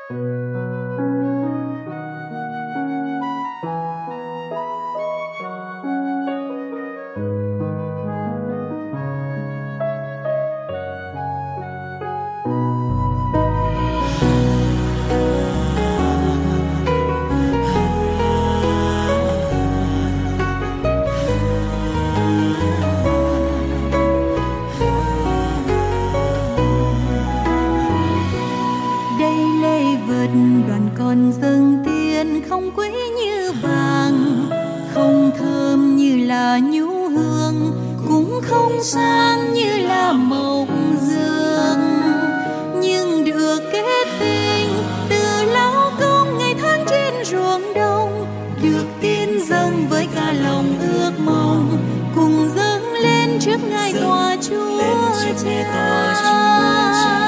Đoàn con dâng tiền không quý như vàng, không thơm như là nhu hương, cũng không sang như là mộng dương, nhưng được kết tình từ lao công ngày tháng trên ruộng đồng, được tin dâng với cả lòng ước mong, cùng dâng lên trước ngài tòa Chúa Cha.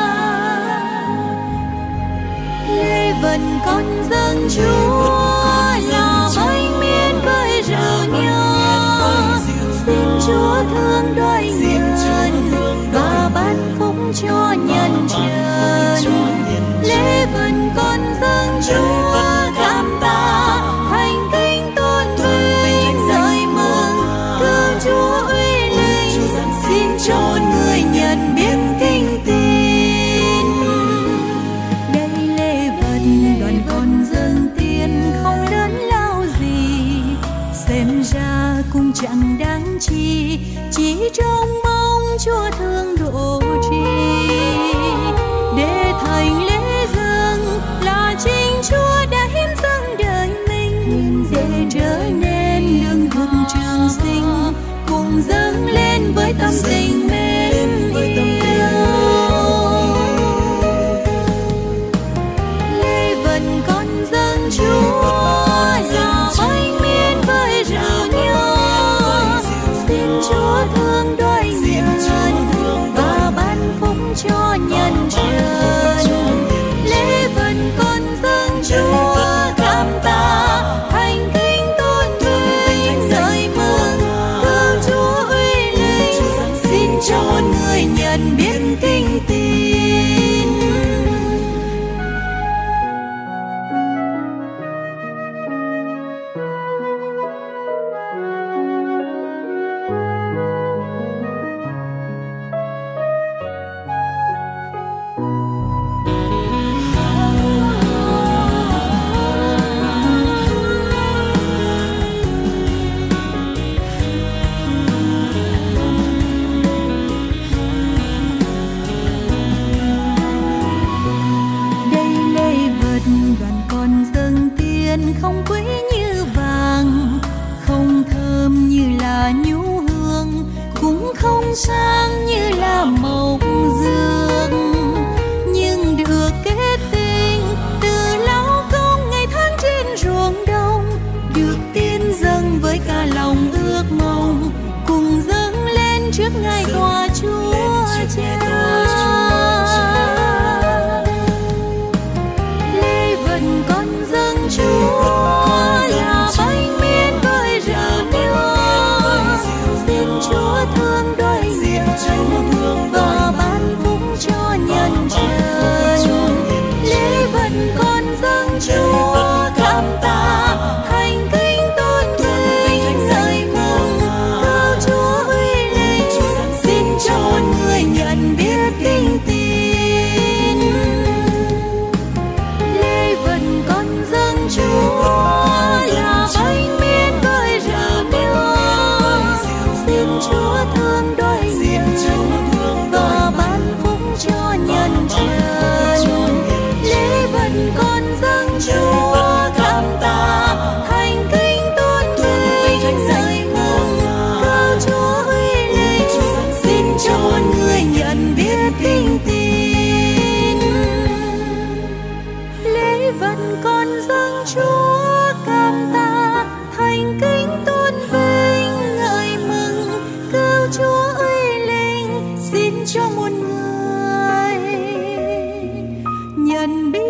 Lễ vật con dâng Chúa là bánh miên với rượu nho, xin Chúa thương đôi nhân và ban phúc cho nhân trần. Lễ vật con dâng Chúa cảm tạ, thành kính tôn vinh ngợi mừng, thương Chúa uy linh, xin cho một người nhận biết kinh tín. Đoàn con dâng tiền không lớn lao gì, xem ra cũng chẳng đáng chi, chỉ trông mong Chúa thương độ trì. Để thành lễ dâng là chính Chúa đã hiến dâng đời mình, để trở nên lương thực trường sinh, cùng dâng lên với tâm tình mến yêu. Con dâng Chúa là bánh miên với rượu nho, xin Chúa thương đôi nhân và ban phúc cho nhân trần. Lễ vật con dâng Chúa cảm tạ, thành kính tôn vinh ngợi mừng, thương Chúa uy linh, xin cho một người nhận biết kinh tín. Đoàn con dâng tiền không quý như vàng, không thơm như là nhu hương, cũng không sang như là mộng dương, nhưng được kết tình từ lao công ngày tháng trên ruộng đồng, được tin dâng với cả lòng ước mong, cùng dâng lên trước ngài tòa Chúa Cha. Con dâng Chúa là bánh miên với rượu nho, xin Chúa thương đôi nhân và ban phúc cho nhân trần. Lễ vật con dâng Chúa cảm tạ, thành kính tôn vinh ngợi mừng, thương Chúa uy linh, xin cho một người nhận biết kinh tín. Con dâng Chúa là bánh miên với rượu nho, xin Chúa thương đôi nhân và ban phúc cho nhân trần. Lễ vật con dâng Chúa cảm tạ, thành kính tôn vinh ngợi mừng, thương Chúa uy linh, xin cho một người nhận biết kinh tín. Lễ vật con dâng Chúa cảm tạ, thành kính tôn vinh ngợi mừng, cứu Chúa uy linh, xin cho một người nhận biết